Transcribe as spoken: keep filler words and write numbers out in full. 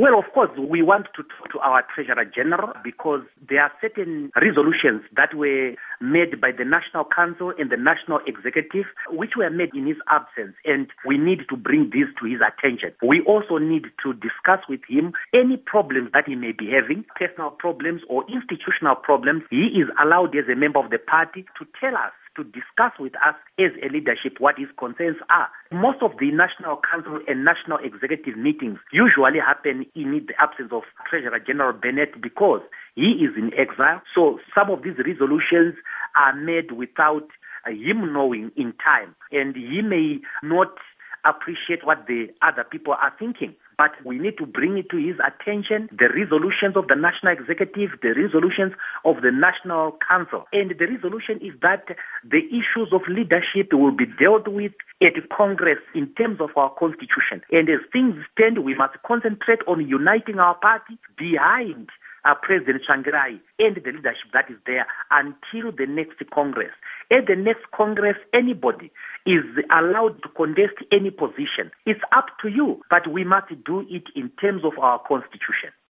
Well, of course, we want to talk to our Treasurer General because there are certain resolutions that were made by the National Council and the National Executive, which were made in his absence, and we need to bring this to his attention. We also need to discuss with him any problems that he may be having, personal problems or institutional problems. He is allowed as a member of the party to tell us, to discuss with us as a leadership what his concerns are. Most of the National Council and National Executive meetings usually happen in the absence of Treasurer General Bennett because he is in exile. So some of these resolutions are made without uh, him knowing in time, and he may not appreciate what the other people are thinking. But we need to bring it to his attention, the resolutions of the National Executive, the resolutions of the National Council. And the resolution is that the issues of leadership will be dealt with at Congress in terms of our Constitution. And as things stand, we must concentrate on uniting our party behind Uh, President Tsvangirai and the leadership that is there until the next Congress. At the next Congress, anybody is allowed to contest any position. It's up to you, but we must do it in terms of our Constitution.